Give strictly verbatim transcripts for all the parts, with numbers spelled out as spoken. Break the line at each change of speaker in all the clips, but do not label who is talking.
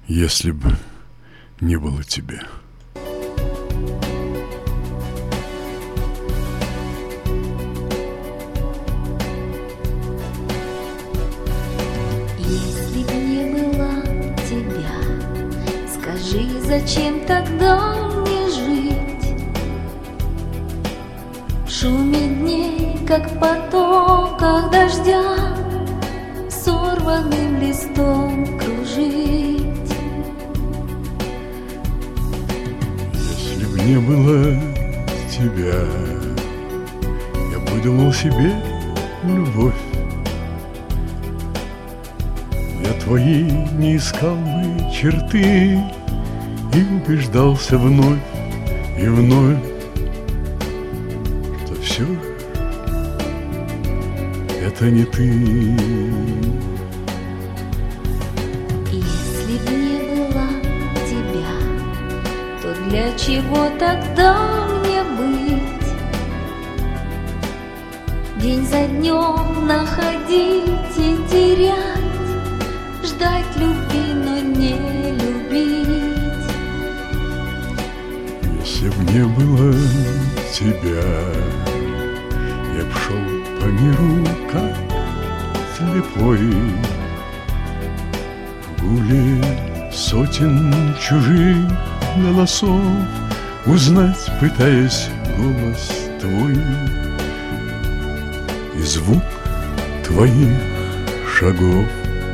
Если бы не было тебя.
Если б не было тебя, скажи, зачем тогда мне жить? В шуме дней, как в потоках дождя, сорванным листом кружить.
Если б не было тебя, я выдумал себе любовь. Я твои не искал бы черты и убеждался вновь и вновь, что все это не ты.
Если б не было тебя, то для чего тогда мне быть? День за днем находить и терять, ждать любви, но не любить.
Если б не было тебя, я б шел по миру, как слепой, в гуле сотен чужих голосов, узнать, пытаясь голос твой и звук твоих шагов.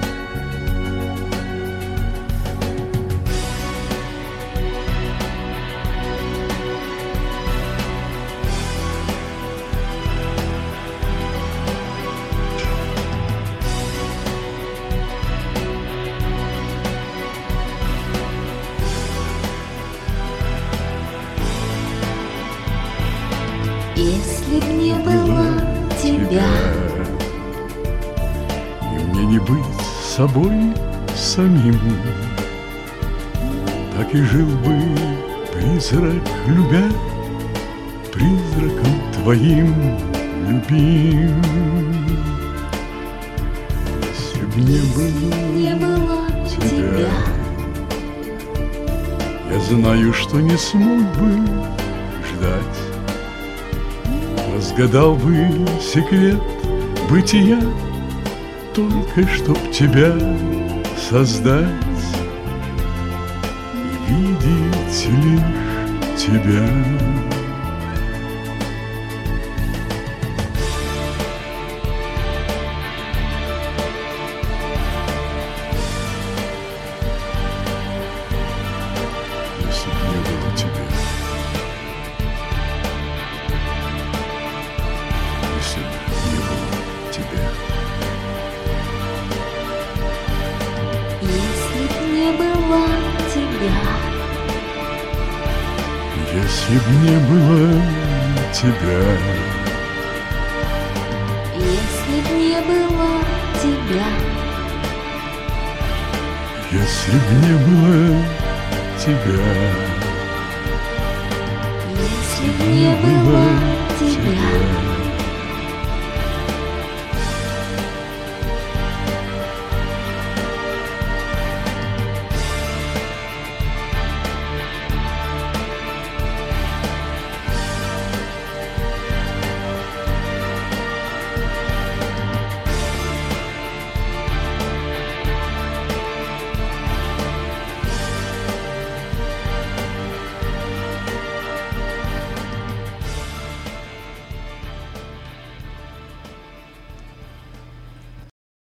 Если б не было тебя,
и мне не быть собой самим, так и жил бы призрак, любя, призраком твоим любим. Если б не было,
не было тебя,
я знаю, что не смог бы ждать. Разгадал бы секрет бытия, только чтоб тебя создать и видеть лишь тебя. Если б не было тебя, если б не было тебя.
если б не было тебя,
Если б не было тебя,
если б не было тебя,
если б не было тебя,
если б не было тебя.